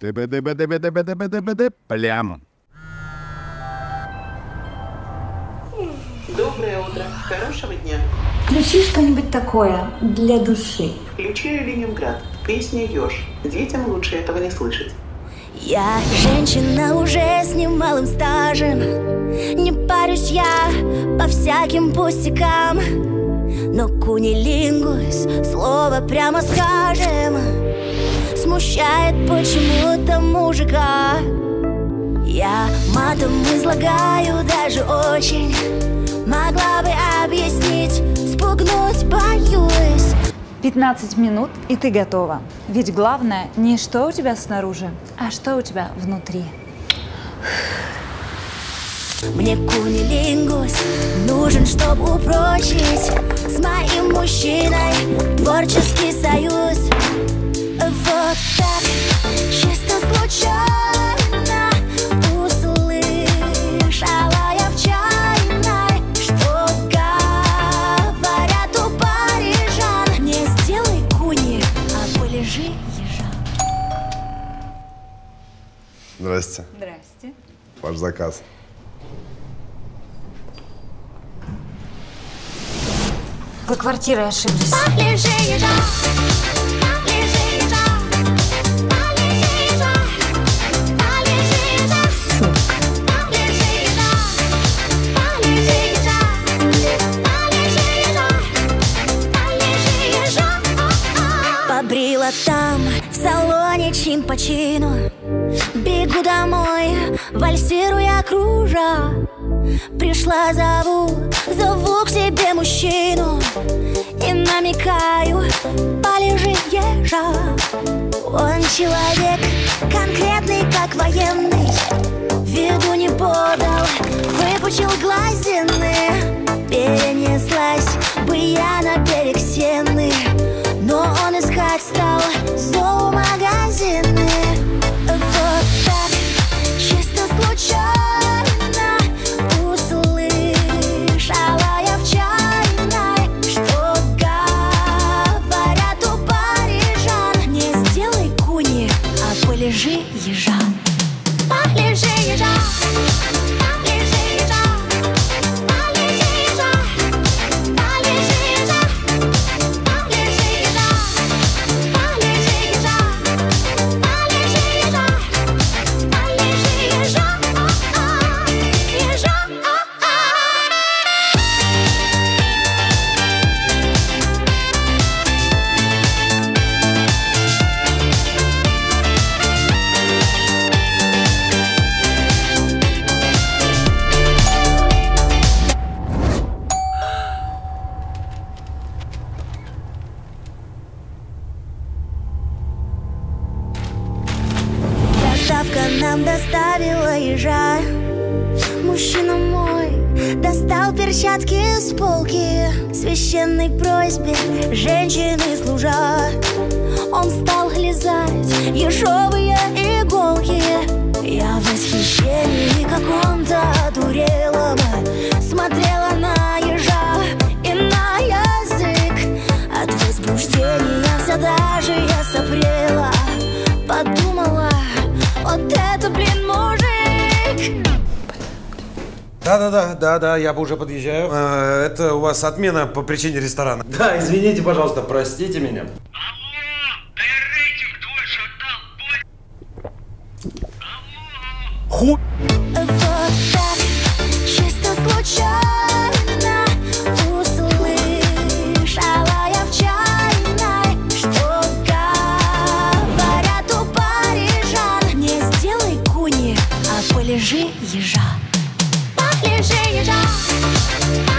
Прямо. Доброе утро. Хорошего дня. Включи что-нибудь такое для души. Включаю Ленинград. Песня «Ёж». Детям лучше этого не слышать. Я женщина уже с немалым стажем. Не парюсь я по всяким пустякам. Но кунилингус, слово прямо скажем, смущает почему-то мужика. Я матом излагаю даже очень. Могла бы объяснить, спугнуть боюсь. 15 минут, и ты готова. Ведь главное не что у тебя снаружи, а что у тебя внутри. Мне кунилингус нужен, чтобы упрочить с моим мужчиной творческий союз. Вот так, чисто случайно услышала я в чайной, что говорят у парижан. Не сделай куни, а полежи ежа. Здрасте. Здрасте. Ваш заказ. Вы квартирой ошиблись. Полежи ежа, полежи ежа, полежи ежа, полежи ежа, полежи ежа, полежи ежа, полежи ежа, полежи ежа. Побрила там, в салоне чин по чину. Бегу домой, вальсируя кружа. Пришла, зову к себе мужчину и намекаю, полежи ежа. Он человек конкретный, как военный, виду не подал, выпучил глазины. Перенеслась бы я на берег Сены, но он искать стал зоомагазины. Вот так, чисто случайно полежи ежа, полежи ежа, полежи ежа, полежи ежа, полежи ежа, полежи ежа, полежи ежа, полежи ежа, полежи ежа, ежа. Доставка нам доставила ежа. Мужчина мой достал перчатки с полки. Священной просьбе женщины служа, он стал лизать ежовые иголки. Я в восхищении каком-то одурела бы, смотрела на ежа и на язык. От возбуждения вся даже я сопрела. Подумала, вот это, блин, мужик! Да, я бы уже подъезжаю. Это у вас отмена по причине ресторана. Да, извините, пожалуйста, простите меня. Хуй! Вот так, чисто случайно услышала я в чайной, что говорят у парижан. Не сделай куни, а полежи ежа. Полежи ежа.